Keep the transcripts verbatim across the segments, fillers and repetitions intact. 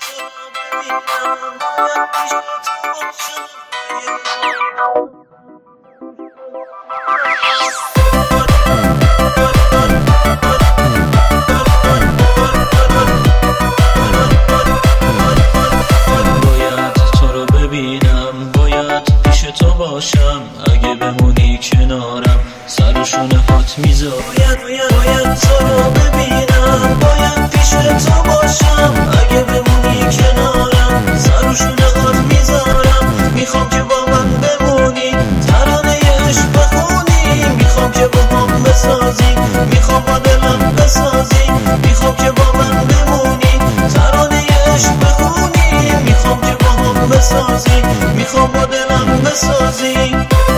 اگه بمونی کنارم سر و شونه هات میذارم. باید باید تو رو ببینم، باید پیش تو باشم. اگه بمونی کنارم سر و شونه هات میذارم. میخوام که با من بمونی، ترانه عشق بخونی. میخوام که با هم بسازی، میخوام با دلم بسازی. میخوام که با من بمونی، ترانه عشق بخونی. میخوام که با هم بسازی، میخوام با دلم بسازی.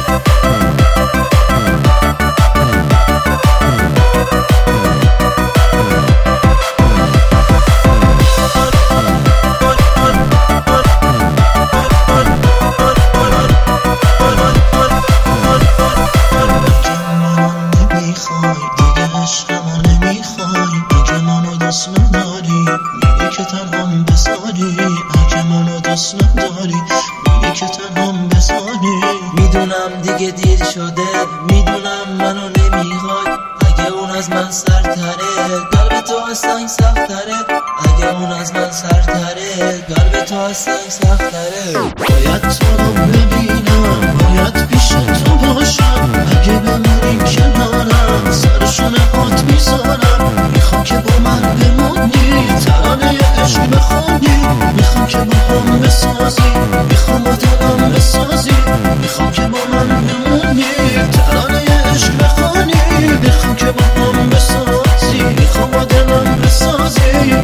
که تنهام بساری، اگه منو دوست نداری میگی که تنهام بساری. میدونم دیگه دیر شده، میدونم منو نمیخوای. اگه اون از من سرتره، قلب تو از سنگ سختره. اگه اون از من سرتره، قلب تو از سنگ سختره. باید تو رو ببینم، باید پیش تو باشم. اگه بمونی کنارم سرشون هات میذارم. میخوام که با من بمونی، ترانه عشق بخونی. میخوام که با هم بسازی، میخوام با دلم بسازی. میخوام که با من بمونی، ترانه عشق بخونی. میخوام که با هم بسازی، میخوام با دلم بسازی.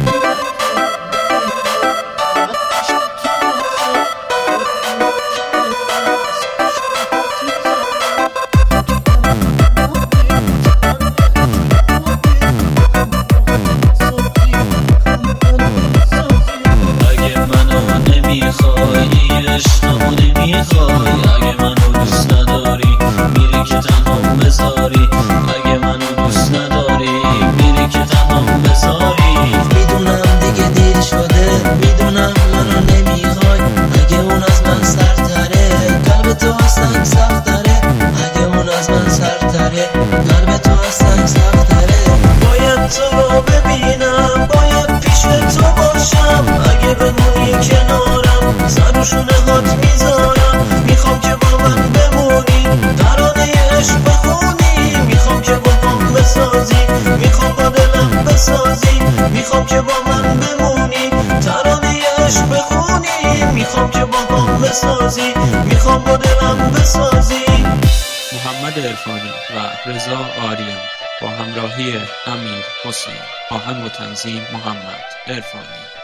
میخوای عشقمو نمیخوای، اگه منو دوست نداری میری که تنهام بذاری. اگه منو دوست نداری میری که تنهام بذاری. میدونم دیگه دیر شده، میدونم منو نمیخوای. اگه اون از من سرتره، قلب تو از سنگ سختره. اگه اون از من سرتره، قلب تو از سنگ سختره. باید تو رو ببینم، باید پیش تو باشم. اگه بمونی کنارم سرشونه هات میذارم. میخوام که با من بمونی، ترانه عشق بخونی. میخوام که با هم بسازی، میخوام با دلم بسازی. میخوام که با من بمونی، ترانه عشق بخونی. میخوام که با هم بسازی، میخوام با دلم بسازی. محمد عرفانی و رضا آریان با همراهی امیر حسین. آهنگ و تنظیم محمد عرفانی.